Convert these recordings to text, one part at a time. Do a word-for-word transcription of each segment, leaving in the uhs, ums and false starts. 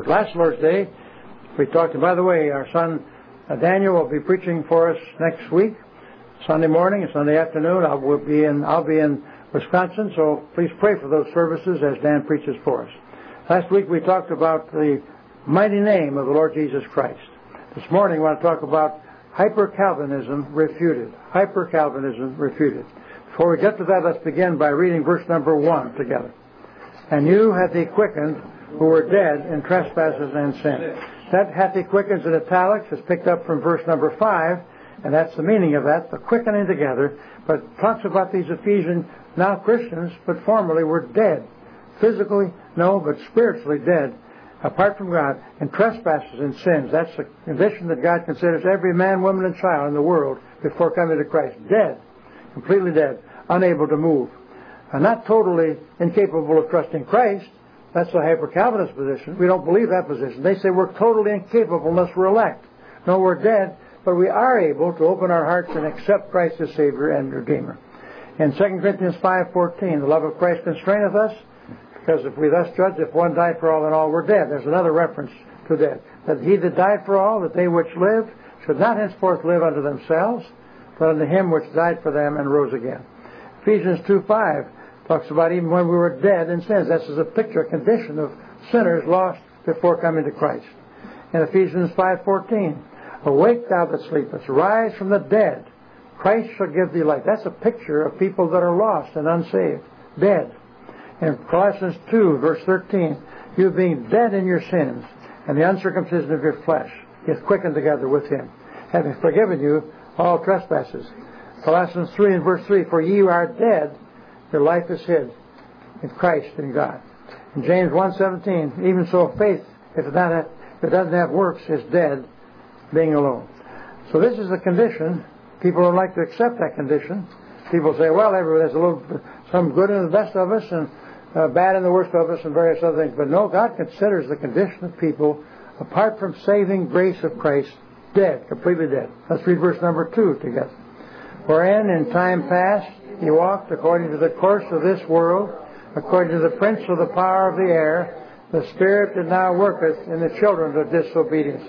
Last Lord's Day, we talked, and by the way, our son uh, Daniel will be preaching for us next week, Sunday morning and Sunday afternoon. I will be in, I'll be in Wisconsin, so please pray for those services as Dan preaches for us. Last week we talked about the mighty name of the Lord Jesus Christ. This morning we want to talk about hyper-Calvinism refuted. Hyper-Calvinism refuted. Before we get to that, let's begin by reading verse number one together. And you hath he quickened who were dead in trespasses and sin. That hath he quickened in italics is picked up from verse number five, and that's the meaning of that, the quickening together. But it talks about these Ephesian, now Christians, but formerly were dead. Physically, no, but spiritually dead, apart from God, in trespasses and sins. That's the condition that God considers every man, woman, and child in the world before coming to Christ. Dead, completely dead, unable to move. And not totally incapable of trusting Christ. That's the hyper-Calvinist position. We don't believe that position. They say we're totally incapable unless we're elect. No, we're dead, but we are able to open our hearts and accept Christ as Savior and Redeemer. In Second Corinthians five fourteen, the love of Christ constraineth us, because if we thus judge, if one died for all, then all were dead. There's another reference to death. That he that died for all, that they which live, should not henceforth live unto themselves, but unto him which died for them and rose again. Ephesians two five talks about even when we were dead in sins. This is a picture, a condition of sinners lost before coming to Christ. In Ephesians five fourteen, awake thou that sleepest, rise from the dead, Christ shall give thee life. That's a picture of people that are lost and unsaved, dead. In Colossians two, verse thirteen, you being dead in your sins and the uncircumcision of your flesh, is quickened together with him, having forgiven you all trespasses. Colossians three and verse three, for ye are dead, your life is hid in Christ in God. In James one seventeen, even so faith, if it, not have, if it doesn't have works, is dead, being alone. So this is the condition. People don't like to accept that condition. People say, well, there's a little, some good in the best of us and uh, bad in the worst of us and various other things. But no, God considers the condition of people, apart from saving grace of Christ, dead, completely dead. Let's read verse number two together. Wherein in time past he walked according to the course of this world, according to the prince of the power of the air, the spirit that now worketh in the children of disobedience.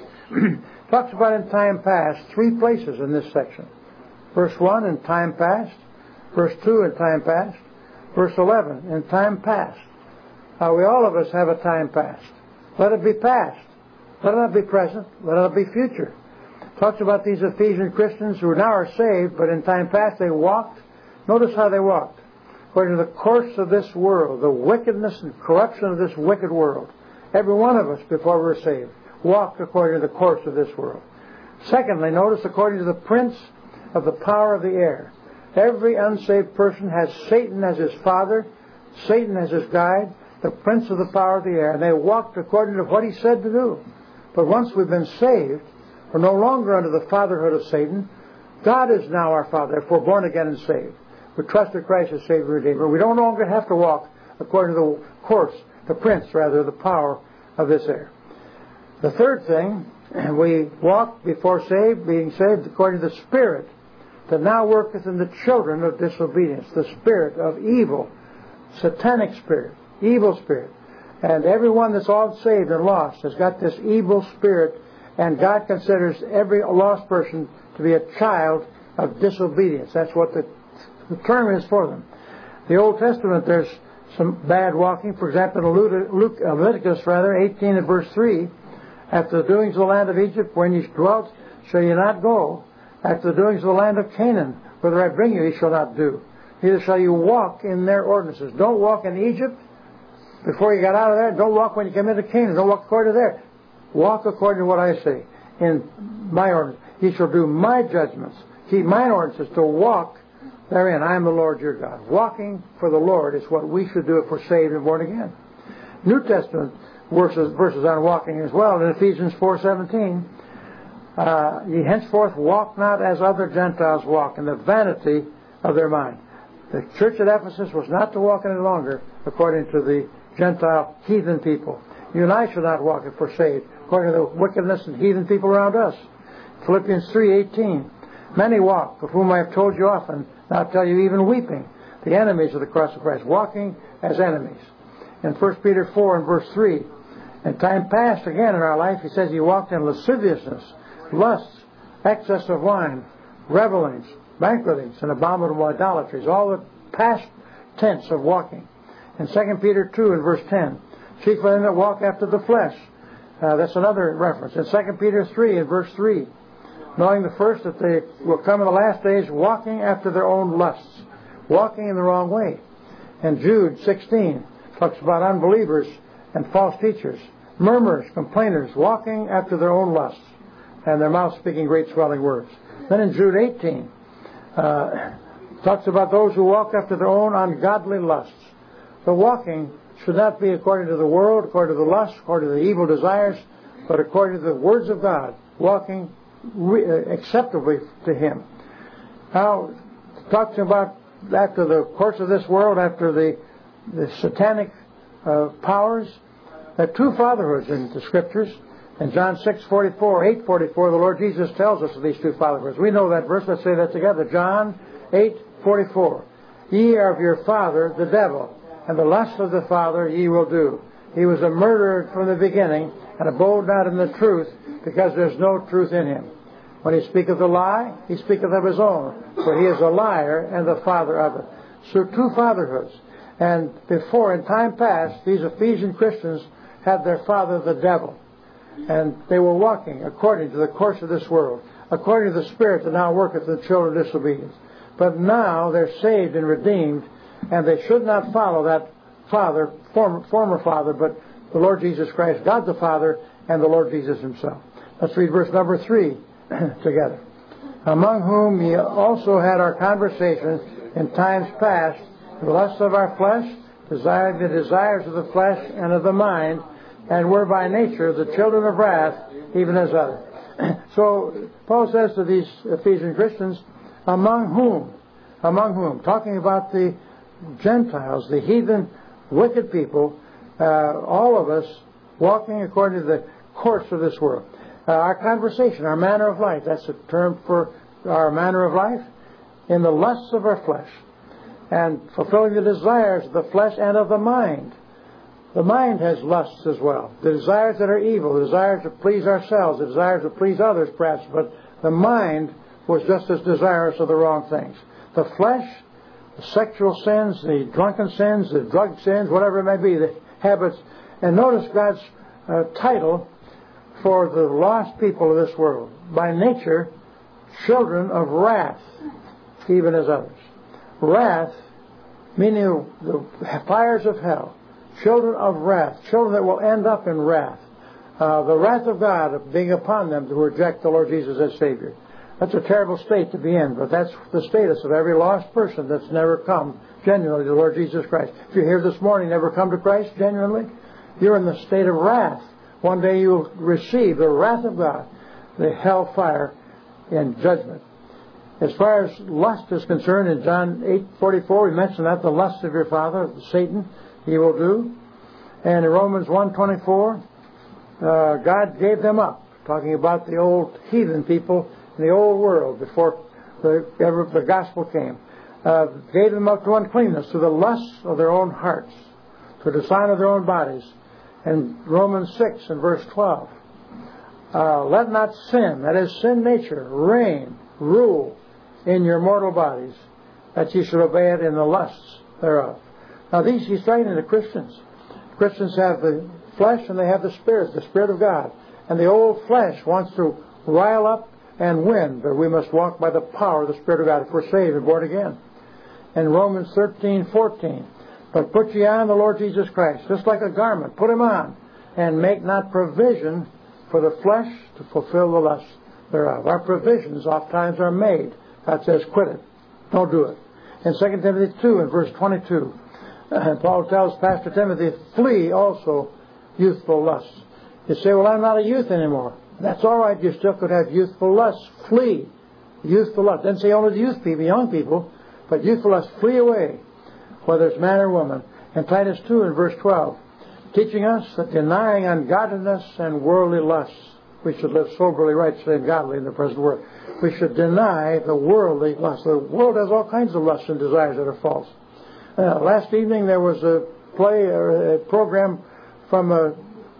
Talks about in time past, three places in this section. Verse one, in time past. Verse two, in time past. Verse eleven, in time past. Now, we all of us have a time past. Let it be past. Let it not be present. Let it not be future. Talks about these Ephesian Christians who now are saved, but in time past they walked. Notice how they walked. According to the course of this world, the wickedness and corruption of this wicked world. Every one of us, before we were saved, walked according to the course of this world. Secondly, notice according to the prince of the power of the air. Every unsaved person has Satan as his father, Satan as his guide, the prince of the power of the air, and they walked according to what he said to do. But once we've been saved, we're no longer under the fatherhood of Satan. God is now our Father, if we're born again and saved. We trust in Christ as Savior and Redeemer. We don't longer have to walk according to the course, the prince, rather, the power of this air. The third thing, we walk before saved, being saved according to the Spirit that now worketh in the children of disobedience, the spirit of evil, satanic spirit, evil spirit. And everyone that's all saved and lost has got this evil spirit, and God considers every lost person to be a child of disobedience. That's what the, the term is for them. The Old Testament, there's some bad walking. For example, in Luke, Leviticus, rather, eighteen and verse three, after the doings of the land of Egypt, when ye dwelt, shall ye not go. After the doings of the land of Canaan, whither I bring you, ye shall not do. Neither shall you walk in their ordinances. Don't walk in Egypt before you got out of there. Don't walk when you come into Canaan. Don't walk according to there. Walk according to what I say in my ordinance. Ye shall do my judgments. Keep mine ordinances to walk therein. I am the Lord your God. Walking for the Lord is what we should do if we're saved and born again. New Testament verses, verses on walking as well. In Ephesians four seventeen, uh, ye henceforth walk not as other Gentiles walk, in the vanity of their mind. The church at Ephesus was not to walk any longer according to the Gentile heathen people. You and I should not walk if we're saved according to the wickedness and heathen people around us. Philippians three eighteen, many walk, of whom I have told you often, now I tell you even weeping, the enemies of the cross of Christ, walking as enemies. In First Peter four and verse three, In time past, again, in our life, he says he walked in lasciviousness, lusts, excess of wine, revelings, banquetings, and abominable idolatries. All the past tense of walking. In Second Peter two and verse ten, chiefly them that walk after the flesh. Uh, that's another reference. In Second Peter three and verse three, knowing the first that they will come in the last days walking after their own lusts, walking in the wrong way. And Jude sixteen talks about unbelievers and false teachers, murmurers, complainers, walking after their own lusts, and their mouth speaking great swelling words. Then in Jude eighteen, uh, talks about those who walk after their own ungodly lusts. The walking should not be according to the world, according to the lust, according to the evil desires, but according to the words of God, walking re- uh, acceptably to Him. Now, talking about after the course of this world, after the, the satanic uh, powers, there are two fatherhoods in the Scriptures. In John six forty-four, eight forty-four, the Lord Jesus tells us of these two fatherhoods. We know that verse. Let's say that together. John eight forty-four. Ye are of your father, the devil, and the lust of the father ye will do. He was a murderer from the beginning, and abode not in the truth, because there's no truth in him. When he speaketh a lie, he speaketh of his own, for he is a liar and the father of it. So two fatherhoods. And before, in time past, these Ephesian Christians had their father the devil. And they were walking according to the course of this world, according to the spirit that now worketh in the children of disobedience. But now they're saved and redeemed, and they should not follow that father, former, former father, but the Lord Jesus Christ, God the Father, and the Lord Jesus Himself. Let's read verse number three together. Among whom ye also had our conversation in times past, the lusts of our flesh, desiring the desires of the flesh and of the mind, and were by nature the children of wrath, even as others. So Paul says to these Ephesian Christians, among whom? Among whom? Talking about the Gentiles, the heathen, wicked people, uh, all of us walking according to the course of this world. Uh, our conversation, our manner of life, that's a term for our manner of life, in the lusts of our flesh, and fulfilling the desires of the flesh and of the mind. The mind has lusts as well. The desires that are evil, the desires to please ourselves, the desires to please others perhaps, but the mind was just as desirous of the wrong things. The flesh, the sexual sins, the drunken sins, the drug sins, whatever it may be, the habits. And notice God's uh, title for the lost people of this world. By nature, children of wrath, even as others. Wrath, meaning the fires of hell. Children of wrath. Children that will end up in wrath. Uh, the wrath of God being upon them to reject the Lord Jesus as Savior. That's a terrible state to be in, but that's the status of every lost person that's never come genuinely to the Lord Jesus Christ. If you're here this morning, never come to Christ genuinely, you're in the state of wrath. One day you'll receive the wrath of God, the hell fire in judgment. As far as lust is concerned, in John eight forty-four, we mentioned that the lust of your father, Satan, he will do. And in Romans one twenty-four, uh, God gave them up, talking about the old heathen people in the old world before the, ever, the gospel came. Uh, gave them up to uncleanness, to the lusts of their own hearts, to the dishonor of their own bodies. And Romans six and verse twelve, uh, let not sin, that is sin nature, reign, rule in your mortal bodies, that ye should obey it in the lusts thereof. Now these, he's talking to Christians. Christians have the flesh and they have the spirit, the Spirit of God. And the old flesh wants to rile up and win, but we must walk by the power of the Spirit of God if we're saved and born again. In Romans thirteen fourteen, but put ye on the Lord Jesus Christ, just like a garment. Put Him on, and make not provision for the flesh to fulfill the lust thereof. Our provisions oftentimes are made. God says, quit it. Don't do it. In Second Timothy two and verse twenty-two, uh, Paul tells Pastor Timothy, flee also youthful lusts. You say, well, I'm not a youth anymore. That's all right. You still could have youthful lusts. Flee youthful lusts. Doesn't say only the youth people, young people, but youthful lusts. Flee away, whether it's man or woman. In Titus two and verse twelve, teaching us that denying ungodliness and worldly lusts, we should live soberly, righteously, and godly in the present world. We should deny the worldly lusts. The world has all kinds of lusts and desires that are false. Uh, last evening there was a play or a program from a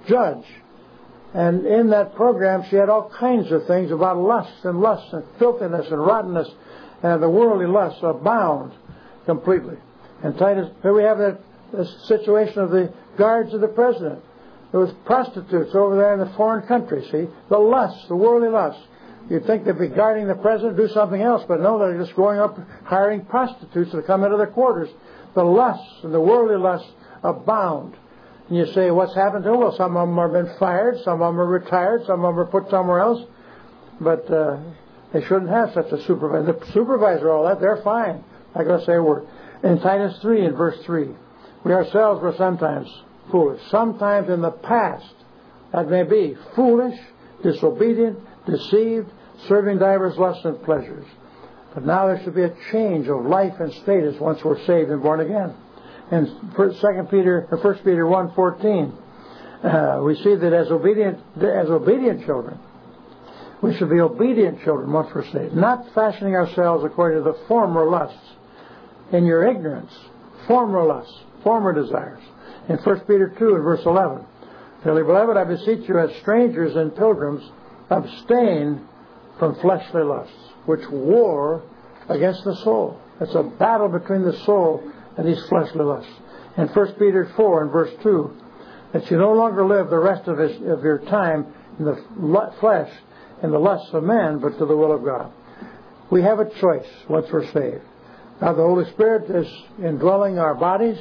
judge. And in that program, she had all kinds of things about lust and lust and filthiness and rottenness, and the worldly lusts abound completely. And Titus, here we have that the situation of the guards of the president. There was prostitutes over there in the foreign country, see? The lusts, the worldly lusts. You'd think they'd be guarding the president, do something else, but no, they're just going up hiring prostitutes to come into their quarters. The lusts and the worldly lusts abound. And you say, what's happened to them? Well, some of them have been fired, some of them are retired, some of them are put somewhere else. But uh, they shouldn't have such a supervisor. The supervisor, all that, they're fine. I got to say a word. In Titus three, in verse three, we ourselves were sometimes foolish. Sometimes in the past, that may be, foolish, disobedient, deceived, serving divers lusts and pleasures. But now there should be a change of life and status once we're saved and born again. In Second Peter, or First Peter one fourteen, uh, we see that as obedient, as obedient children, we should be obedient children once we're saved, not fashioning ourselves according to the former lusts. In your ignorance, former lusts, former desires. In First Peter two and verse eleven, dearly beloved, I beseech you as strangers and pilgrims, abstain from fleshly lusts, which war against the soul. It's a battle between the soul and these fleshly lusts. In First Peter four and verse two, that you no longer live the rest of, his, of your time in the flesh, in the lusts of man, but to the will of God. We have a choice once we're saved. Now the Holy Spirit is indwelling our bodies.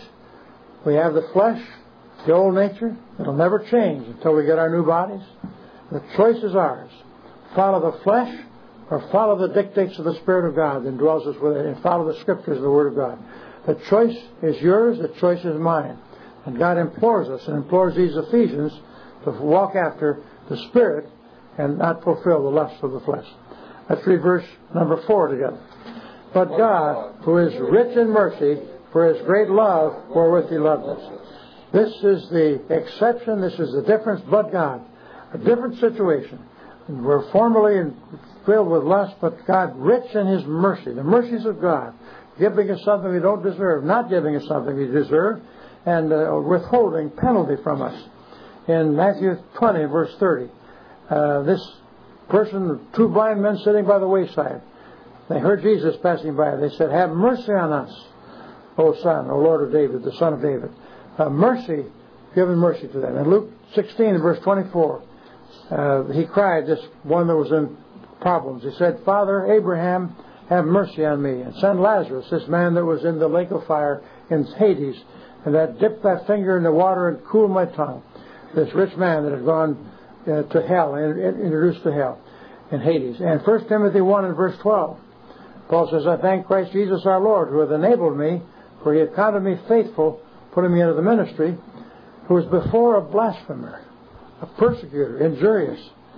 We have the flesh, the old nature. It'll never change until we get our new bodies. The choice is ours. Follow the flesh or follow the dictates of the Spirit of God that dwells us with it, and follow the Scriptures of the Word of God. The choice is yours, the choice is mine. And God implores us and implores these Ephesians to walk after the Spirit and not fulfill the lusts of the flesh. Let's read verse number four together. But God, who is rich in mercy, for His great love wherewith He loved us. This is the exception, this is the difference, but God. A different situation. And we're formerly filled with lust, but God rich in His mercy, the mercies of God, giving us something we don't deserve, not giving us something we deserve, and uh, withholding penalty from us. In Matthew twenty, verse thirty, uh, this person, two blind men sitting by the wayside, they heard Jesus passing by. They said, have mercy on us, O Son, O Lord of David, the Son of David. Uh, mercy, giving mercy to them. In Luke sixteen, verse twenty-four, uh, he cried, this one that was in problems. He said, Father Abraham, have mercy on me, and send Lazarus, this man that was in the lake of fire in Hades, and that dipped that finger in the water and cooled my tongue. This rich man that had gone uh, to hell, and introduced to hell in Hades. And First Timothy one and verse twelve, Paul says, I thank Christ Jesus our Lord, who hath enabled me, for He hath counted me faithful, putting me into the ministry, who was before a blasphemer, a persecutor, injurious.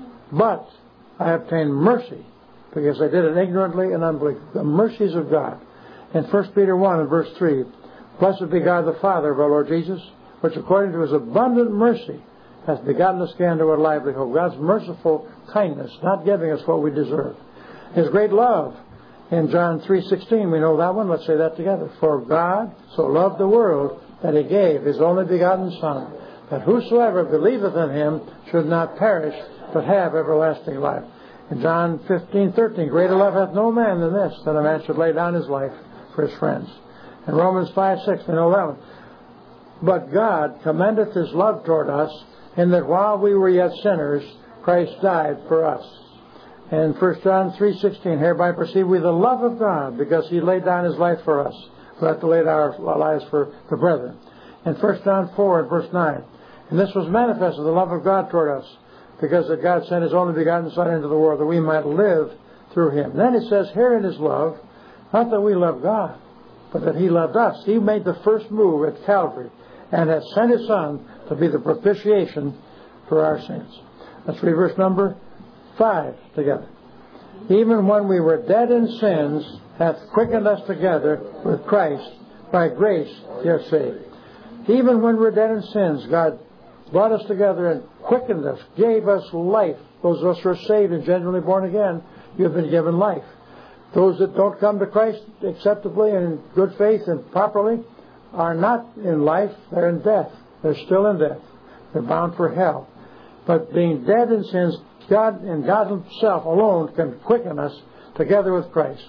But I obtained mercy, because I did it ignorantly and unbelief. The mercies of God. In First Peter one and verse three, Blessed be God the Father of our Lord Jesus, which according to His abundant mercy hath begotten us again to a lively hope. God's merciful kindness, not giving us what we deserve. His great love. In John three sixteen, we know that one. Let's say that together. For God so loved the world that He gave His only begotten Son, that whosoever believeth in Him should not perish, but have everlasting life. In John fifteen thirteen, greater love hath no man than this, that a man should lay down his life for his friends. In Romans five six, we know that one. But God commendeth His love toward us, in that while we were yet sinners, Christ died for us. And First John three sixteen, hereby perceive we the love of God, because He laid down His life for us. We have to lay down our lives for the brethren. In First John four and verse nine, and this was manifested, the love of God toward us, because that God sent His only begotten Son into the world, that we might live through Him. Then it says, herein is love, not that we love God, but that He loved us. He made the first move at Calvary, and has sent His Son to be the propitiation for our sins. Let's read verse number five together. Even when we were dead in sins, hath quickened us together with Christ. By grace ye are saved. Even when we were dead in sins, God brought us together and quickened us, gave us life. Those of us who are saved and genuinely born again, you have been given life. Those that don't come to Christ acceptably and in good faith and properly are not in life, they're in death. They're still in death. They're bound for hell. But being dead in sins, God and God Himself alone can quicken us together with Christ.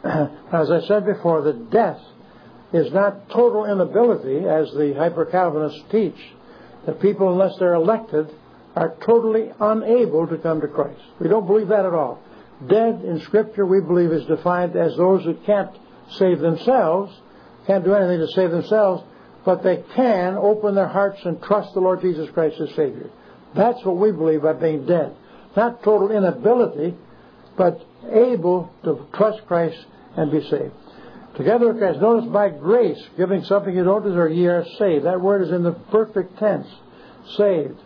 As I said before, the death is not total inability, as the hyper-Calvinists teach. That people, unless they're elected, are totally unable to come to Christ. We don't believe that at all. Dead in Scripture, we believe, is defined as those who can't save themselves, can't do anything to save themselves, but they can open their hearts and trust the Lord Jesus Christ as Savior. That's what we believe by being dead. Not total inability, but able to trust Christ and be saved. Together with Christ. Notice, by grace, giving something you don't deserve, ye are saved. That word is in the perfect tense. Saved.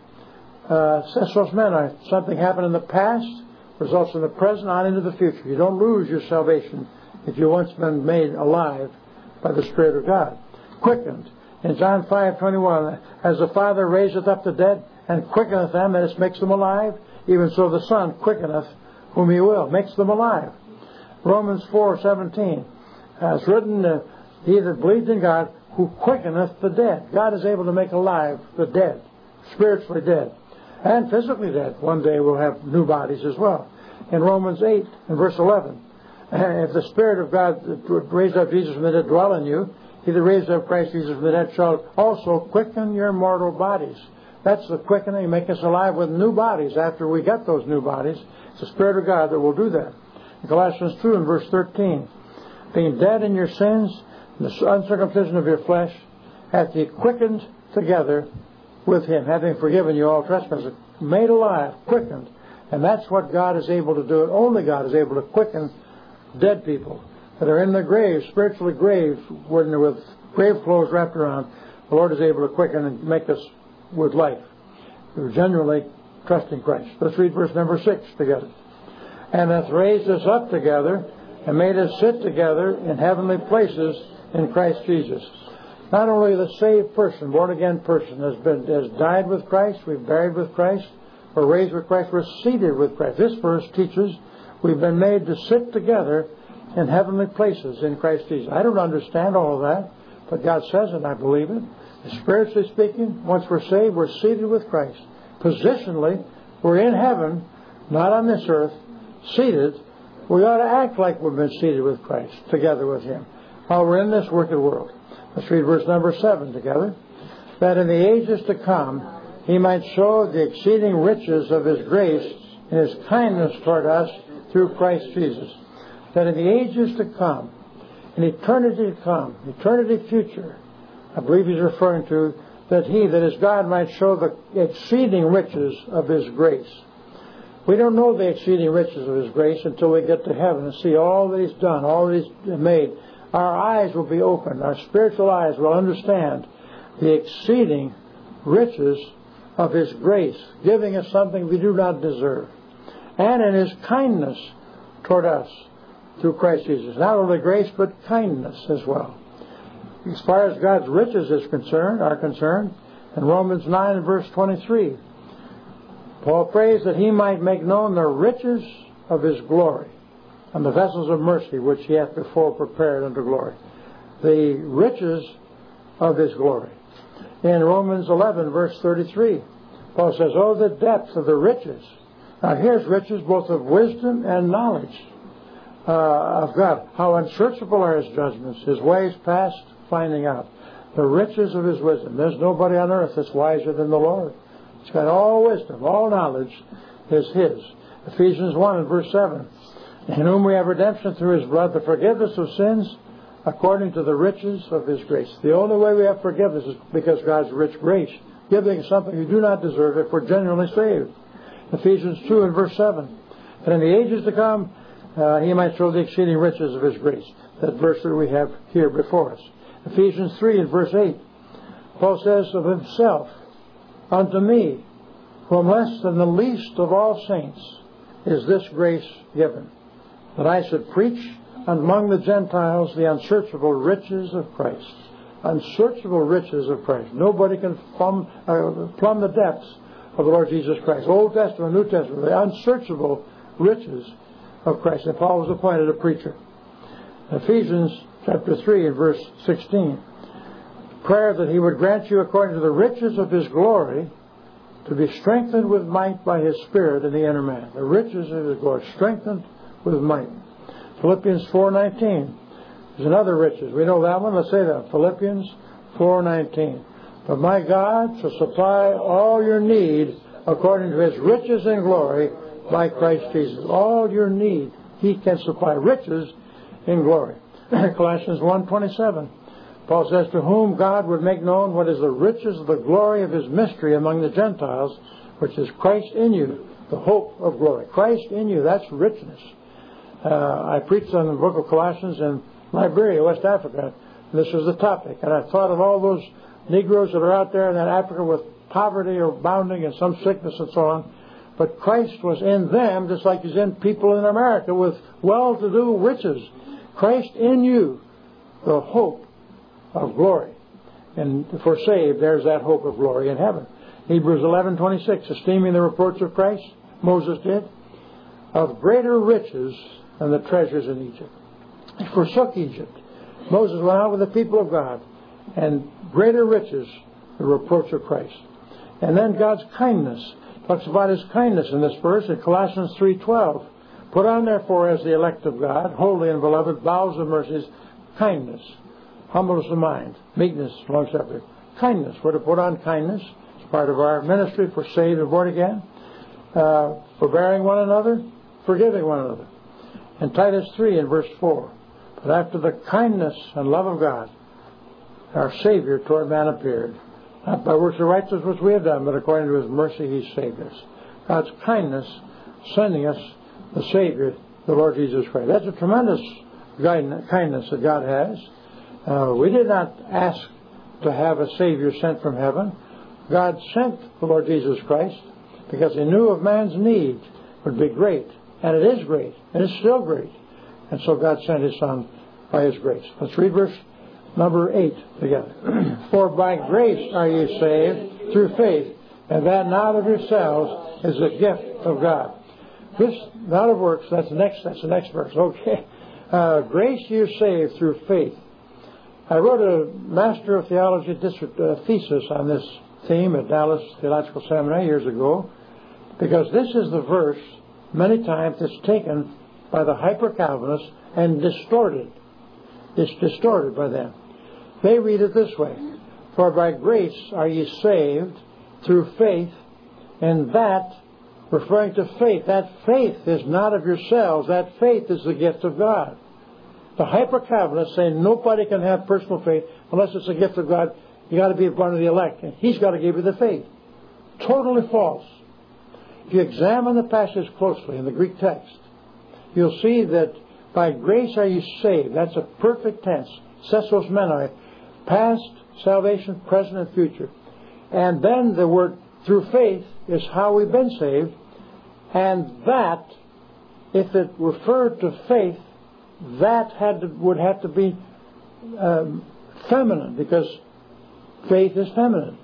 Uh, Sestos Mena, something happened in the past, results in the present, on into the future. You don't lose your salvation if you've once been made alive by the Spirit of God. Quickened. In John five twenty-one, as the Father raiseth up the dead and quickeneth them, that is, makes them alive, even so the Son quickeneth whom He will, makes them alive. Romans four seventeen, as written, uh, He that believes in God, who quickeneth the dead. God is able to make alive the dead, spiritually dead, and physically dead. One day we'll have new bodies as well. In Romans eight, in verse eleven, if the Spirit of God that raised up Jesus from the dead dwell in you, He that raised up Christ Jesus from the dead shall also quicken your mortal bodies. That's the quickening, make us alive with new bodies after we get those new bodies. It's the Spirit of God that will do that. In Colossians two, in verse thirteen, being dead in your sins, and the uncircumcision of your flesh, hath He quickened together with Him, having forgiven you all trespasses, made alive, quickened. And that's what God is able to do. Only God is able to quicken dead people that are in their graves, spiritually graves, with grave clothes wrapped around. The Lord is able to quicken and make us with life. We're genuinely trusting Christ. Let's read verse number six together. And hath raised us up together and made us sit together in heavenly places in Christ Jesus. Not only the saved person, born again person, has been has died with Christ, we've buried with Christ, we're raised with Christ, we're seated with Christ. This verse teaches we've been made to sit together in heavenly places in Christ Jesus. I don't understand all of that, but God says it, and I believe it. Spiritually speaking, once we're saved, we're seated with Christ. Positionally, we're in heaven, not on this earth, seated. We ought to act like we've been seated with Christ, together with Him, while we're in this wicked world. Let's read verse number seven together. That in the ages to come He might show the exceeding riches of His grace and His kindness toward us through Christ Jesus. That in the ages to come, in eternity to come, eternity future, I believe He's referring to that He, that is God, might show the exceeding riches of His grace. We don't know the exceeding riches of His grace until we get to heaven and see all that He's done, all that He's made. Our eyes will be opened. Our spiritual eyes will understand the exceeding riches of His grace, giving us something we do not deserve, and in His kindness toward us through Christ Jesus. Not only grace, but kindness as well. As far as God's riches is concerned, are concerned, in Romans nine and verse twenty-three, Paul prays that He might make known the riches of His glory and the vessels of mercy which He hath before prepared unto glory. The riches of His glory. In Romans eleven, verse thirty-three, Paul says, oh, the depth of the riches. Now here's riches both of wisdom and knowledge uh, of God. How unsearchable are His judgments, His ways past finding out. The riches of His wisdom. There's nobody on earth that's wiser than the Lord. He's got all wisdom, all knowledge is His. Ephesians one and verse seven. In whom we have redemption through His blood, the forgiveness of sins, according to the riches of His grace. The only way we have forgiveness is because God's rich grace, giving us something we do not deserve if we're genuinely saved. Ephesians two and verse seven. And in the ages to come, uh, He might show the exceeding riches of His grace. That verse that we have here before us. Ephesians three and verse eight. Paul says of himself, unto me, who am less than the least of all saints, is this grace given, that I should preach among the Gentiles the unsearchable riches of Christ. Unsearchable riches of Christ. Nobody can plumb, uh, plumb the depths of the Lord Jesus Christ. Old Testament, New Testament, the unsearchable riches of Christ. And Paul was appointed a preacher. Ephesians chapter three and verse sixteen. Prayer that He would grant you according to the riches of His glory to be strengthened with might by His Spirit in the inner man. The riches of His glory, strengthened with might. Philippians four nineteen is another riches. We know that one. Let's say that. Philippians four nineteen. But my God shall supply all your need according to His riches and glory by Christ Jesus. All your need, He can supply riches in glory. Colossians one twenty-seven. Paul says, to whom God would make known what is the riches of the glory of His mystery among the Gentiles, which is Christ in you, the hope of glory. Christ in you, that's richness. Uh, I preached on the book of Colossians in Liberia, West Africa. This was the topic. And I thought of all those Negroes that are out there in that Africa with poverty or abounding and some sickness and so on. But Christ was in them just like He's in people in America with well-to-do riches. Christ in you, the hope of glory. And if we're saved, there's that hope of glory in heaven. Hebrews eleven twenty-six, esteeming the reproach of Christ, Moses did, of greater riches than the treasures in Egypt. He forsook Egypt. Moses went out with the people of God, and greater riches, the reproach of Christ. And then God's kindness. Talks about His kindness in this verse in Colossians three twelve. Put on therefore as the elect of God, holy and beloved, bowels of mercies, kindness, humbleness of mind, meekness, long-suffering. Kindness. We're to put on kindness. It's part of our ministry for saved and born again. Uh, forbearing one another, forgiving one another. In Titus three in verse four. But after the kindness and love of God, our Savior toward man appeared. Not by works of righteousness which we have done, but according to His mercy He saved us. God's kindness sending us the Savior, the Lord Jesus Christ. That's a tremendous kindness that God has. Uh, we did not ask to have a Savior sent from heaven. God sent the Lord Jesus Christ because He knew of man's need would be great. And it is great. And it's still great. And so God sent His Son by His grace. Let's read verse number eight together. For by grace are ye saved through faith, and that not of yourselves is a gift of God. This not of works, that's the next, that's the next verse. Okay. Uh, grace you're saved through faith. I wrote a Master of Theology district, uh, thesis on this theme at Dallas Theological Seminary years ago, because this is the verse many times that's taken by the hyper-Calvinists and distorted. It's distorted by them. They read it this way. For by grace are ye saved through faith, and that, referring to faith, that faith is not of yourselves. That faith is the gift of God. The hyper-Calvinists say nobody can have personal faith unless it's a gift of God. You got to be one of the elect, and He's got to give you the faith. Totally false. If you examine the passage closely in the Greek text, you'll see that by grace are you saved. That's a perfect tense. Sesos menoi. Past, salvation, present, and future. And then the word through faith is how we've been saved. And that, if it referred to faith, that had to, would have to be um, feminine, because faith is feminine.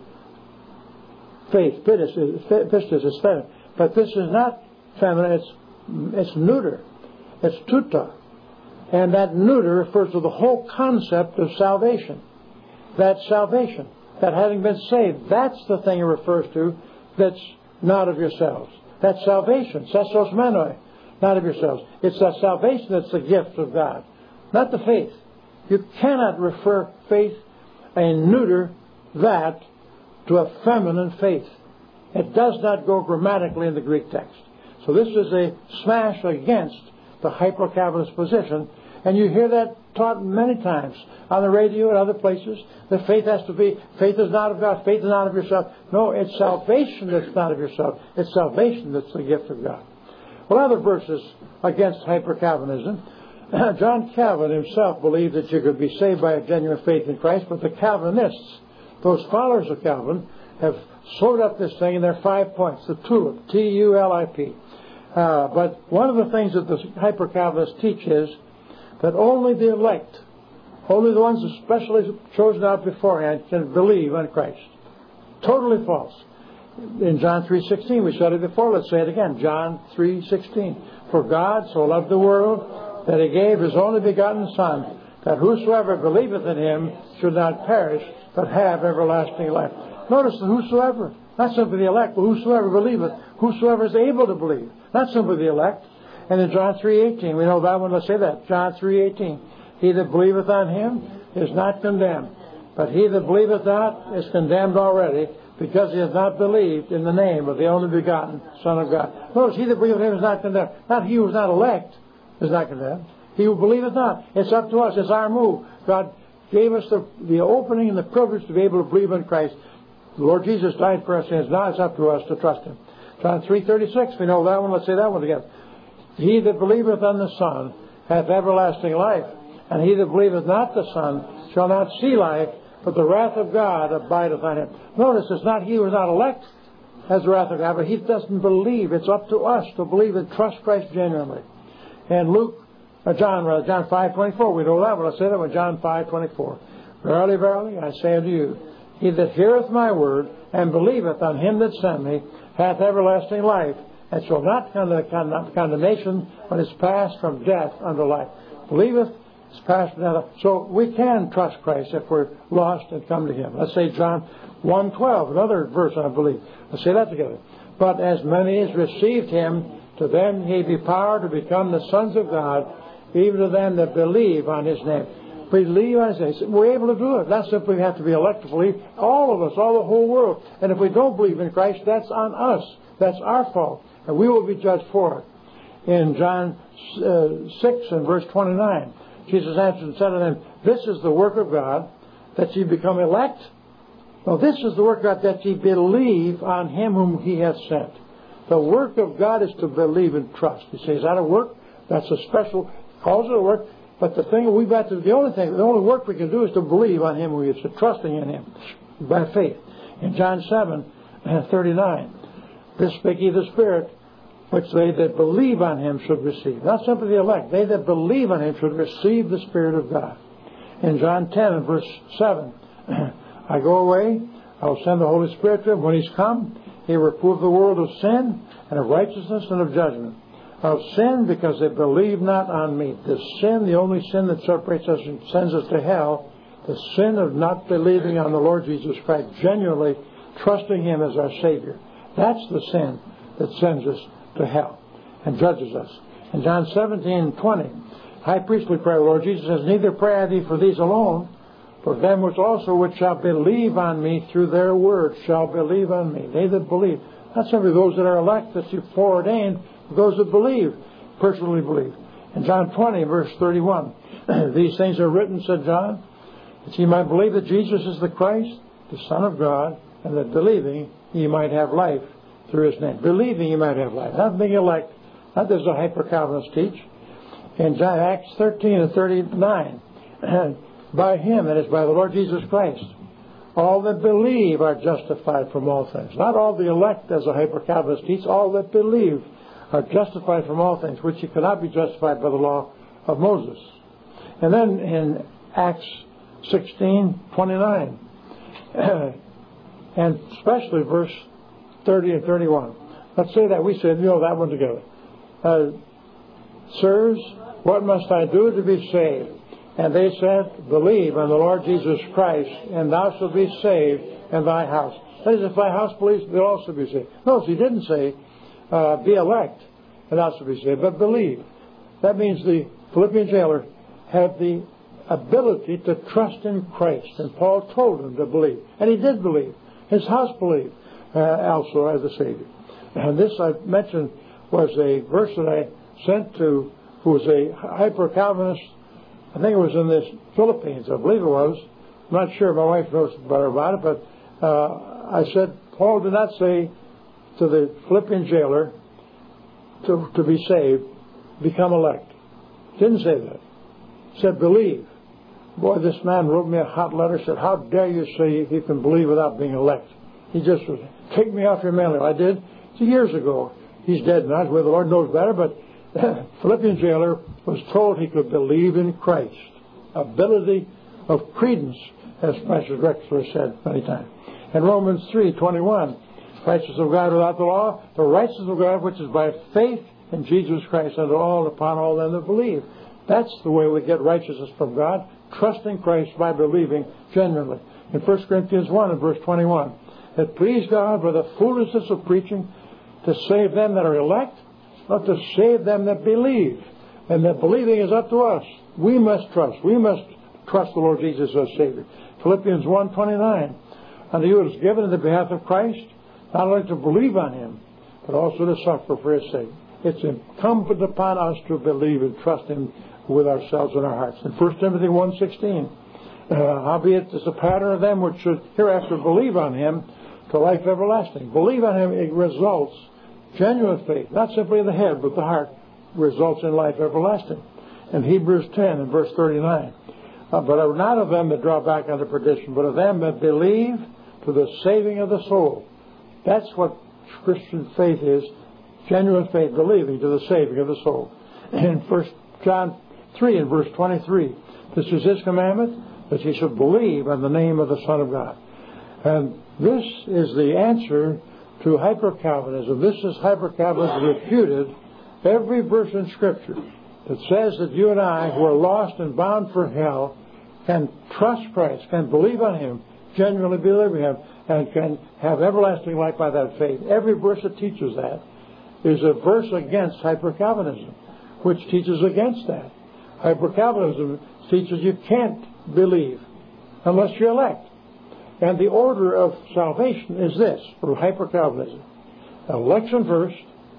Faith, pistis, pistis is feminine. But this is not feminine, it's, it's neuter. It's tuta. And that neuter refers to the whole concept of salvation. That's salvation. That having been saved, that's the thing it refers to that's not of yourselves. That's salvation. Sesos menoi. Not of yourselves. It's that salvation that's the gift of God. Not the faith. You cannot refer faith and neuter that to a feminine faith. It does not go grammatically in the Greek text. So this is a smash against the hyper-Calvinist position. And you hear that taught many times on the radio and other places. That faith has to be, faith is not of God, faith is not of yourself. No, it's salvation that's not of yourself. It's salvation that's the gift of God. Well, other verses against hyper-Calvinism. John Calvin himself believed that you could be saved by a genuine faith in Christ, but the Calvinists, those followers of Calvin, have sewed up this thing in their five points, the TULIP, T U L I P. Uh, but one of the things that the hyper-Calvinists teach is that only the elect, only the ones especially chosen out beforehand, can believe on Christ. Totally false. In John three sixteen, we said it before, let's say it again. John three sixteen. For God so loved the world that He gave His only begotten Son, that whosoever believeth in Him should not perish, but have everlasting life. Notice the whosoever. Not simply the elect, but whosoever believeth, whosoever is able to believe. Not simply the elect. And in John three eighteen, we know that one. Let's say that. John three eighteen. He that believeth on him is not condemned. But he that believeth not is condemned already, because he has not believed in the name of the only begotten Son of God. Notice, he that believeth him is not condemned. Not he who is not elect is not condemned. He who believeth not. It's up to us. It's our move. God gave us the, the opening and the privilege to be able to believe in Christ. The Lord Jesus died for our sins. Now it's up to us to trust him. John three thirty-six, we know that one. Let's say that one together. He that believeth on the Son hath everlasting life, and he that believeth not the Son shall not see life, but the wrath of God abideth on him. Notice, it's not he who is not elect has the wrath of God, but he doesn't believe. It's up to us to believe and trust Christ genuinely. And Luke, uh, John, uh, John five twenty-four, we know that one. Let's say that one. John five twenty-four. Verily, verily, I say unto you, he that heareth my word and believeth on him that sent me hath everlasting life, and shall not come to condemnation, but is passed from death unto life. Believeth is passed from death. So we can trust Christ if we're lost and come to him. Let's say John one twelve, another verse, I believe. Let's say that together. But as many as received him, to them he gave power to become the sons of God, even to them that believe on his name. Believe on his name. We're able to do it. Not simply we have to be elect to believe. All of us, all the whole world. And if we don't believe in Christ, that's on us. That's our fault. And we will be judged for it. In John uh, six and verse twenty-nine, Jesus answered and said to them, this is the work of God, that ye become elect. Well, this is the work of God, that ye believe on him whom he hath sent. The work of God is to believe and trust. You say, is that a work? That's a special, calls it a work. But the thing we've got to, the only thing, the only work we can do is to believe on him who is, to trusting in him by faith. In John seven thirty-nine, this spake he the Spirit, which they that believe on him should receive. Not simply the elect. They that believe on him should receive the Spirit of God. In John ten and verse seven, I go away, I will send the Holy Spirit to him. When he's come, he will reprove the world of sin and of righteousness and of judgment. Of sin, because they believe not on me. The sin, the only sin that separates us and sends us to hell, the sin of not believing on the Lord Jesus Christ, genuinely trusting him as our Savior. That's the sin that sends us to hell and judges us. In John seventeen twenty, high priestly prayer, the Lord Jesus says, neither pray I thee for these alone, but them which also which shall believe on me through their word shall believe on me. They that believe. Not simply those that are elect that you've foreordained, but those that believe, personally believe. In John twenty, verse thirty-one, these things are written, said John, that ye might believe that Jesus is the Christ, the Son of God, and that believing ye might have life through his name. Believing ye might have life. Not being elect. Not as the hyper-Calvinists teach. In John, Acts thirteen and thirty-nine, by him, that is by the Lord Jesus Christ, all that believe are justified from all things. Not all the elect, as the hyper-Calvinists teach. All that believe are justified from all things, which you cannot be justified by the law of Moses. And then in Acts sixteen twenty-nine, and especially verse thirty and thirty-one. Let's say that. We said, you know, that one together. Uh, Sirs, what must I do to be saved? And they said, believe on the Lord Jesus Christ, and thou shalt be saved in thy house. That is, if thy house believes, they'll also be saved. Notice he didn't say, uh, be elect, and thou shalt be saved, but believe. That means the Philippian jailer had the ability to trust in Christ, and Paul told him to believe. And he did believe. His house believed uh, also as the Savior. And this I mentioned was a verse that I sent to, who was a hyper-Calvinist. I think it was in the Philippines, I believe it was. I'm not sure, my wife knows better about it, but uh, I said, Paul did not say to the Philippian jailer to, to be saved, become elect. Didn't say that. He said, believe. Boy, this man wrote me a hot letter, said, how dare you say you can believe without being elect? He just was, take me off your mailing. I did. Two years ago. He's dead now, where the Lord knows better, but Philippian jailer was told he could believe in Christ. Ability of credence, as Pastor Drexler said many times. In Romans three twenty-one, righteousness of God without the law, the righteousness of God which is by faith in Jesus Christ unto all upon all them that believe. That's the way we get righteousness from God, trusting Christ by believing genuinely. In First Corinthians one and verse twenty-one, It pleased God by the foolishness of preaching to save them that are elect, not to save them that believe. And that believing is up to us. We must trust. We must trust the Lord Jesus as Savior. Philippians one twenty-nine. Unto you it is given in the behalf of Christ, not only to believe on Him, but also to suffer for His sake. It's incumbent upon us to believe and trust Him with ourselves and our hearts. In First Timothy one sixteen, uh, howbeit is a pattern of them which should hereafter believe on Him to life everlasting. Believe on Him, it results genuine faith, not simply the head, but the heart, results in life everlasting. In Hebrews ten and verse thirty-nine, uh, but are not of them that draw back unto perdition, but of them that believe to the saving of the soul. That's what Christian faith is, genuine faith, believing to the saving of the soul. In First John three and verse twenty-three, this is His commandment, that ye should believe on the name of the Son of God. And this is the answer to hyper-Calvinism. This is hyper-Calvinism refuted every verse in Scripture that says that you and I, who are lost and bound for hell, can trust Christ, can believe on Him, genuinely believe in Him, and can have everlasting life by that faith. Every verse that teaches that is a verse against hyper-Calvinism, which teaches against that. Hyper-Calvinism teaches you can't believe unless you elect. And the order of salvation is this, for hyper-Calvinism. Election first,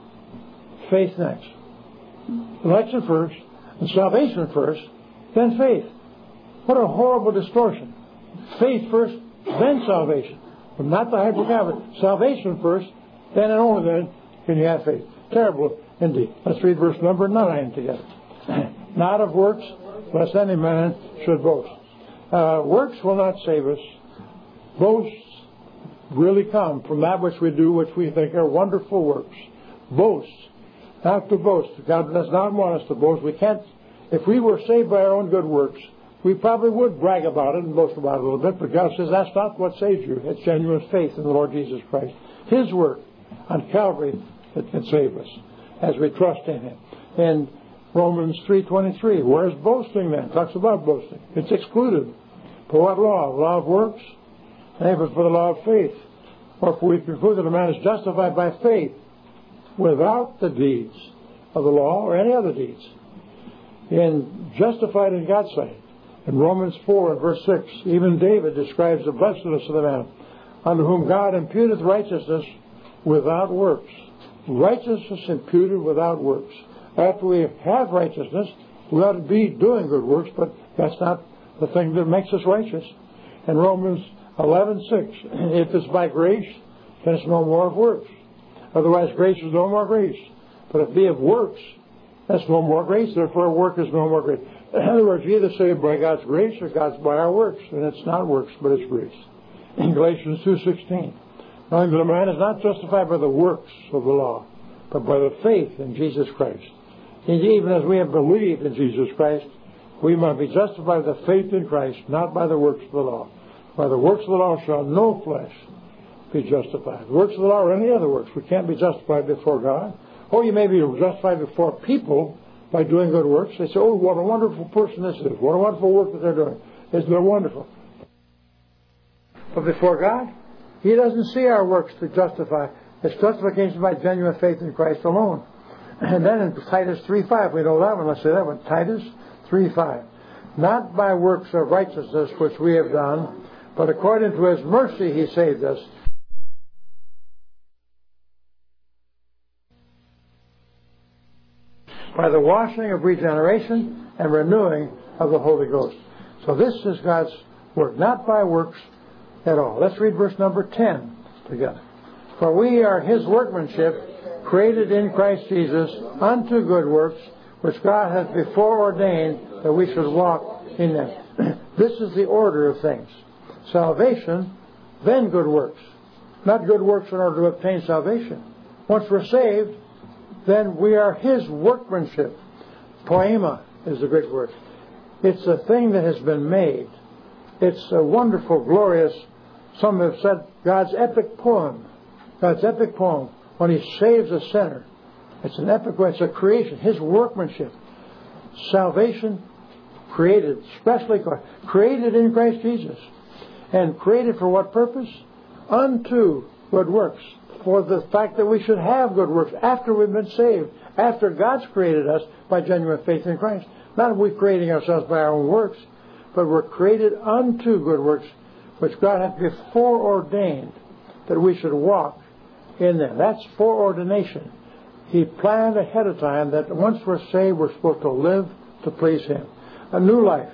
faith next. Election first, and salvation first, then faith. What a horrible distortion. Faith first, then salvation. But not the hyper-Calvinism. Salvation first, then and only then can you have faith. Terrible indeed. Let's read verse number nine together. Not of works, lest any man should boast. Uh, works will not save us. Boasts really come from that which we do, which we think are wonderful works. Boasts, not to boast. God does not want us to boast. We can't. If we were saved by our own good works, we probably would brag about it and boast about it a little bit. But God says that's not what saves you. It's genuine faith in the Lord Jesus Christ. His work on Calvary that can save us as we trust in Him. In Romans three twenty-three, where's boasting then? It talks about boasting. It's excluded. For what law? The law of works? Nay, but for the law of faith. For we conclude that a man is justified by faith without the deeds of the law or any other deeds. In justified in God's sight. In Romans four and verse six, even David describes the blessedness of the man unto whom God imputeth righteousness without works. Righteousness imputed without works. After we have righteousness, we ought to be doing good works, but that's not the thing that makes us righteous. In Romans eleven six, if it's by grace, then it's no more of works. Otherwise, grace is no more grace. But if it be of works, that's no more grace. Therefore, work is no more grace. In other words, you either say by God's grace or God's by our works. And it's not works, but it's grace. In Galatians two sixteen, knowing that a man is not justified by the works of the law, but by the faith in Jesus Christ. And even as we have believed in Jesus Christ, we must be justified by the faith in Christ, not by the works of the law. By the works of the law shall no flesh be justified. The works of the law or any other works. We can't be justified before God. Or you may be justified before people by doing good works. They say, oh, what a wonderful person this is. What a wonderful work that they're doing. Isn't it wonderful? But before God, He doesn't see our works to justify. It's justification by genuine faith in Christ alone. And then in Titus three five, we know that one. Let's say that one. Titus three five. Not by works of righteousness which we have done, but according to His mercy He saved us. By the washing of regeneration and renewing of the Holy Ghost. So this is God's work, not by works at all. Let's read verse number ten together. For we are His workmanship, created in Christ Jesus unto good works, which God hath before ordained that we should walk in them. This is the order of things. Salvation, then good works. Not good works in order to obtain salvation. Once we're saved, then we are His workmanship. Poema is the Greek word. It's a thing that has been made. It's a wonderful, glorious, some have said, God's epic poem. God's epic poem when He saves a sinner. It's an epic, it's a creation, His workmanship. Salvation created, especially created in Christ Jesus. And created for what purpose? unto good works. For the fact that we should have good works after we've been saved, after God's created us by genuine faith in Christ. Not we creating ourselves by our own works, but we're created unto good works, which God hath before ordained that we should walk in them. That's foreordination. He planned ahead of time that once we're saved, we're supposed to live to please Him. A new life.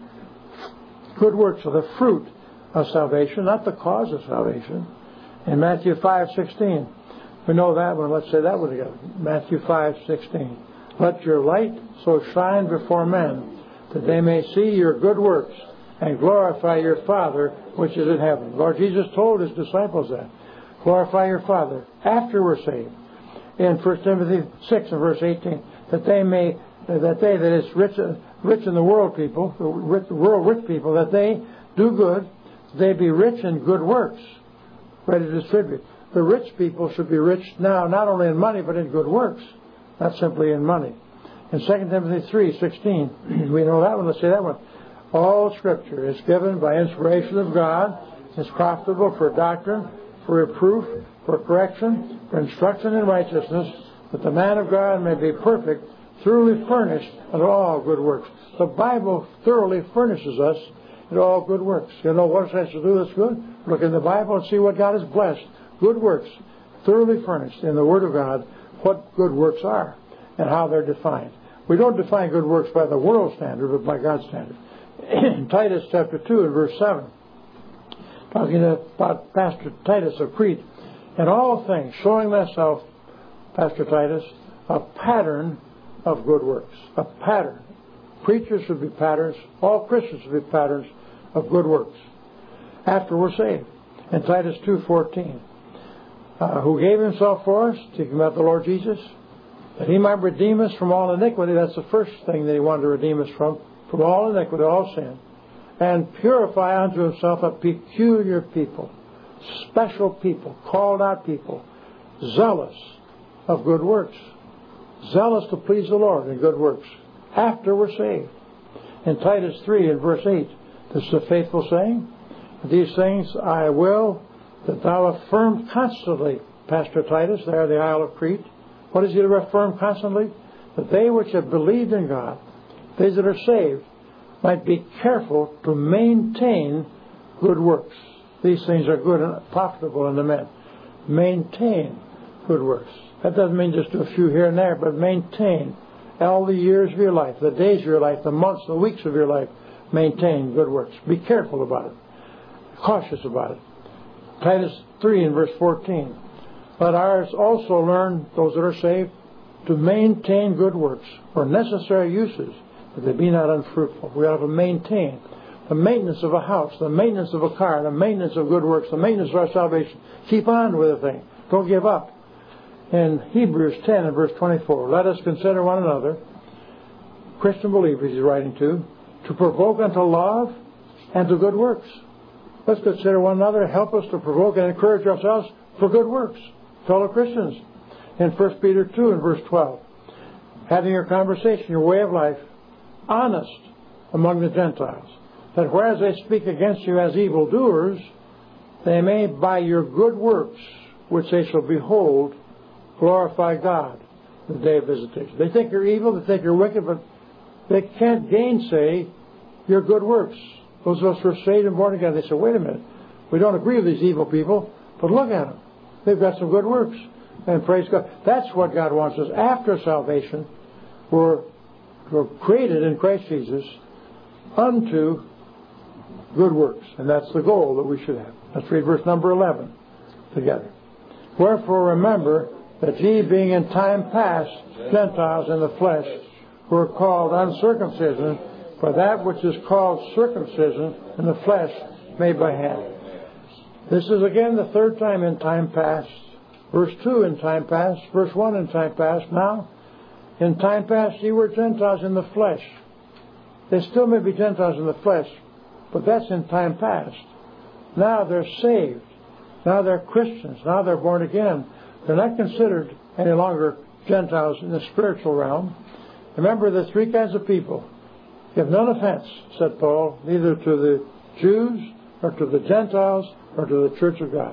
Good works are the fruit of salvation, not the cause of salvation. In Matthew five sixteen, we know that one. Let's say that one together. Matthew five sixteen. Let your light so shine before men that they may see your good works and glorify your Father which is in heaven. Lord Jesus told His disciples that. Glorify your Father after we're saved. In First Timothy six and verse eighteen, that they may, that they, that is rich, rich in the world people, the rich, world rich people, that they do good, they be rich in good works, ready to distribute. The rich people should be rich now, not only in money, but in good works, not simply in money. In Second Timothy three sixteen, we know that one. Let's say that one. All Scripture is given by inspiration of God, is profitable for doctrine, for reproof, for correction, for instruction in righteousness, that the man of God may be perfect, thoroughly furnished unto all good works. The Bible thoroughly furnishes us in all good works. You know what it has to do that's good? Look in the Bible and see what God has blessed. Good works, thoroughly furnished in the Word of God, what good works are and how they're defined. We don't define good works by the world standard, but by God's standard. In Titus chapter two and verse seven, talking about Pastor Titus of Crete, in all things showing thyself, Pastor Titus, a pattern of good works. A pattern. Preachers should be patterns. All Christians should be patterns of good works after we're saved. In Titus two fourteen, uh, who gave Himself for us, speaking about the Lord Jesus, that He might redeem us from all iniquity. That's the first thing that He wanted to redeem us from, from all iniquity, all sin, and purify unto Himself a peculiar people, special people, called out people, zealous of good works, zealous to please the Lord in good works, after we're saved. In Titus three and verse eight, this is a faithful saying. These things I will that thou affirm constantly, Pastor Titus, there the Isle of Crete. What is he to affirm constantly? That they which have believed in God, they that are saved, might be careful to maintain good works. These things are good and profitable unto men. Maintain good works. That doesn't mean just do a few here and there, but maintain all the years of your life, the days of your life, the months, the weeks of your life. Maintain good works. Be careful about it. Cautious about it. Titus three and verse fourteen. Let ours also learn, those that are saved, to maintain good works for necessary uses, that they be not unfruitful. We ought to maintain the maintenance of a house, the maintenance of a car, the maintenance of good works, the maintenance of our salvation. Keep on with the thing. Don't give up. In Hebrews ten and verse twenty-four, let us consider one another, Christian believers he's writing to, to provoke unto love and to good works. Let's consider one another, help us to provoke and encourage ourselves for good works, fellow Christians. In First Peter two and verse twelve, having your conversation, your way of life, honest among the Gentiles, that whereas they speak against you as evildoers, they may by your good works, which they shall behold, glorify God in the day of visitation. They think you're evil, they think you're wicked, but they can't gainsay your good works. Those of us who are saved and born again, they say, wait a minute, we don't agree with these evil people, but look at them. They've got some good works. And praise God. That's what God wants us. After salvation, we're, we're created in Christ Jesus unto good works. And that's the goal that we should have. Let's read verse number eleven together. Wherefore remember that ye being in time past Gentiles in the flesh, were called uncircumcision, for that which is called circumcision in the flesh made by hand. This is again the third time in time past. Verse two in time past. Verse one in time past. Now, in time past ye were Gentiles in the flesh. They still may be Gentiles in the flesh, but that's in time past. Now they're saved. Now they're Christians. Now they're born again. They're not considered any longer Gentiles in the spiritual realm. Remember the three kinds of people. Give none offense, said Paul, neither to the Jews, or to the Gentiles, or to the church of God.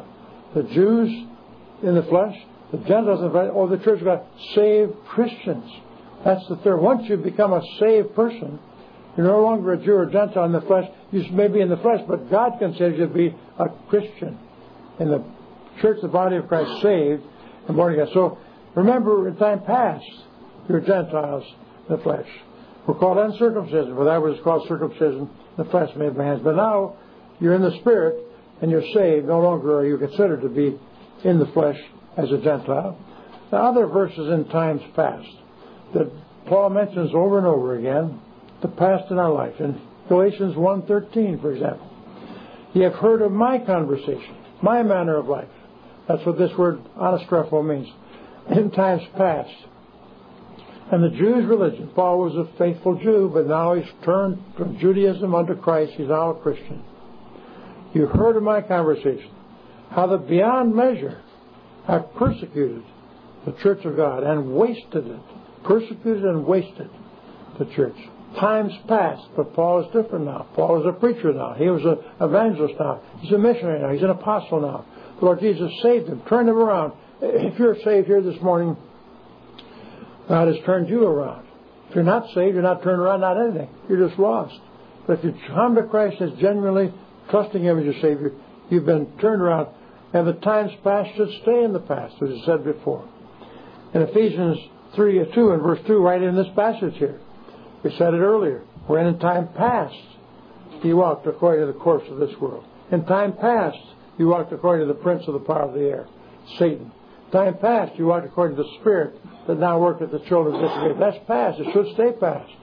the Jews in the flesh, the Gentiles in the flesh, or the church of God, saved Christians. That's the third. Once you become a saved person, you're no longer a Jew or Gentile in the flesh. You may be in the flesh, but God considers you to be a Christian. In the church, the body of Christ, saved and born again. So remember, in time past, you were Gentiles in the flesh. We're called uncircumcision, for that was called circumcision in the flesh made by hands. But now you're in the Spirit and you're saved. No longer are you considered to be in the flesh as a Gentile. Now, other verses in times past that Paul mentions over and over again, the past in our life. In Galatians one thirteen, for example, ye have heard of my conversation, my manner of life. That's what this word anastrepho means. In times past. And the Jews' religion. Paul was a faithful Jew, but now he's turned from Judaism unto Christ. He's now a Christian. You heard of my conversation, how that beyond measure I persecuted the church of God and wasted it. Persecuted and wasted the church. Times past, but Paul is different now. Paul is a preacher now. He was an evangelist now. He's a missionary now. He's an apostle now. The Lord Jesus saved him, turned him around. If you're saved here this morning, God has turned you around. If you're not saved, you're not turned around, not anything. You're just lost. But if you come to Christ as genuinely trusting Him as your Savior, you've been turned around. And the times past should stay in the past, as I said before. In Ephesians three, two and verse two, right in this passage here, we said it earlier. When in time past you walked according to the course of this world. In time past you walked according to the prince of the power of the air, Satan. In time past you walked according to the Spirit that now worketh the children of disobedience. That's past. It should stay past.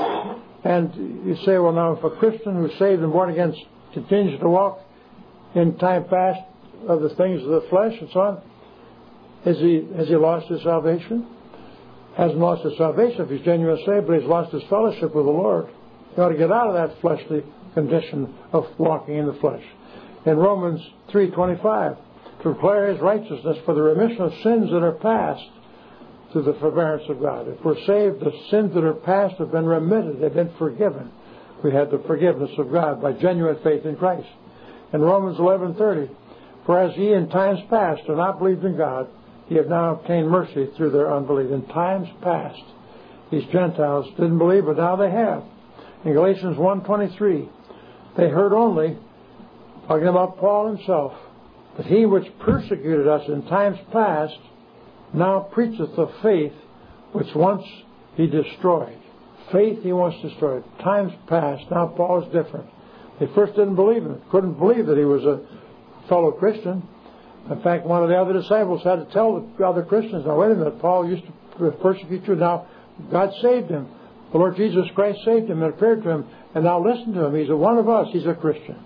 And you say, well, now if a Christian who's saved and born again continues to walk in time past of the things of the flesh and so on, has he, has he lost his salvation? Hasn't lost his salvation if he's genuinely saved, but he's lost his fellowship with the Lord. He ought to get out of that fleshly condition of walking in the flesh. In Romans three twenty-five, to declare His righteousness for the remission of sins that are past through the forbearance of God. If we're saved, the sins that are past have been remitted. They've been forgiven. We had the forgiveness of God by genuine faith in Christ. In Romans eleven thirty, for as ye in times past have not believed in God, ye have now obtained mercy through their unbelief. In times past, these Gentiles didn't believe, but now they have. In Galatians one twenty-three, they heard only, talking about Paul himself, that he which persecuted us in times past now preacheth the faith which once he destroyed. Faith he once destroyed. Times past, now Paul is different. They first didn't believe him, couldn't believe that he was a fellow Christian. In fact, one of the other disciples had to tell the other Christians, now wait a minute, Paul used to persecute you, now God saved him. The Lord Jesus Christ saved him and appeared to him, and now listen to him. He's a one of us, he's a Christian.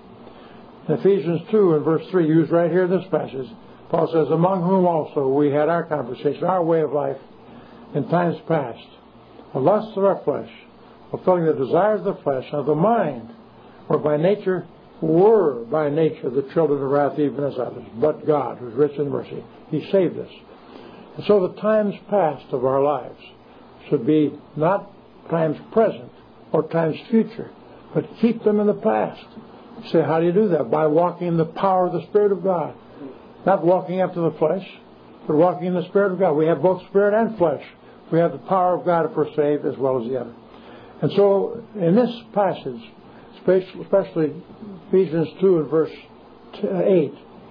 In Ephesians two and verse three, used right here in this passage, Paul says, among whom also we had our conversation, our way of life in times past, the lusts of our flesh, fulfilling the desires of the flesh, of the mind, were by nature were by nature the children of wrath even as others. But God, who is rich in mercy, He saved us. And so the times past of our lives should be not times present or times future, but keep them in the past. You say, how do you do that? By walking in the power of the Spirit of God. Not walking after the flesh, but walking in the Spirit of God. We have both Spirit and flesh. We have the power of God if we're saved as well as the other. And so in this passage, especially Ephesians two and verse eight,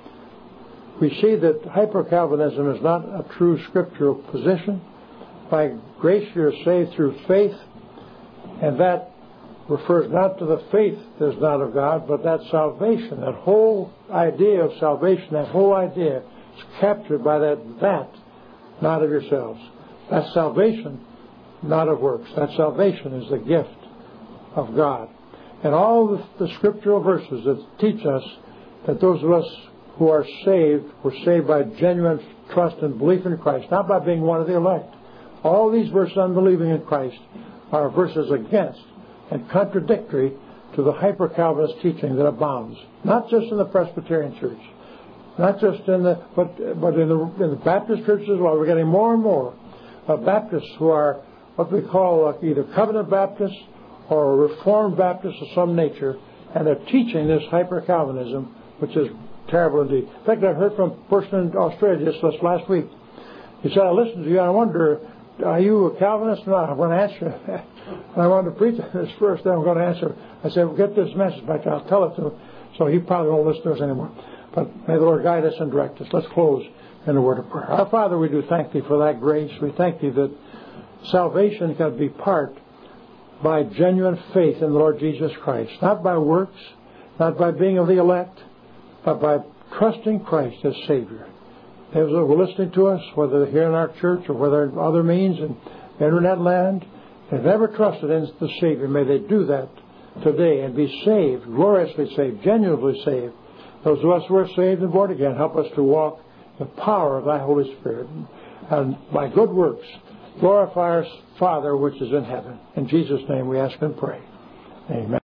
we see that hyper-Calvinism is not a true scriptural position. By grace you're saved through faith, and that refers not to the faith that is not of God, but that salvation, that whole idea of salvation, that whole idea is captured by that, that, not of yourselves. That salvation, not of works. That salvation is the gift of God. And all the, the scriptural verses that teach us that those of us who are saved were saved by genuine trust and belief in Christ, not by being one of the elect. All these verses on believing in Christ are verses against and contradictory to the hyper-Calvinist teaching that abounds, not just in the Presbyterian Church, not just in the, but but in the in the Baptist churches as well. We're getting more and more uh, Baptists who are what we call uh, either Covenant Baptists or Reformed Baptists of some nature, and they're teaching this hyper-Calvinism, which is terrible indeed. In fact, I heard from a person in Australia just this last week. He said, I listened to you and I wonder, are you a Calvinist or not? I'm going to answer. And I wanted to preach this first, then I'm going to answer. I said, well, get this message back. I'll tell it to him. So he probably won't listen to us anymore. But may the Lord guide us and direct us. Let's close in a word of prayer. Our Father, we do thank Thee for that grace. We thank Thee that salvation can be part by genuine faith in the Lord Jesus Christ. Not by works, not by being of the elect, but by trusting Christ as Savior. Those who are listening to us, whether here in our church or whether in other means in internet land, have never trusted in the Savior, may they do that today and be saved, gloriously saved, genuinely saved. Those of us who are saved and born again, help us to walk in the power of Thy Holy Spirit. And by good works, glorify our Father which is in heaven. In Jesus' name we ask and pray. Amen.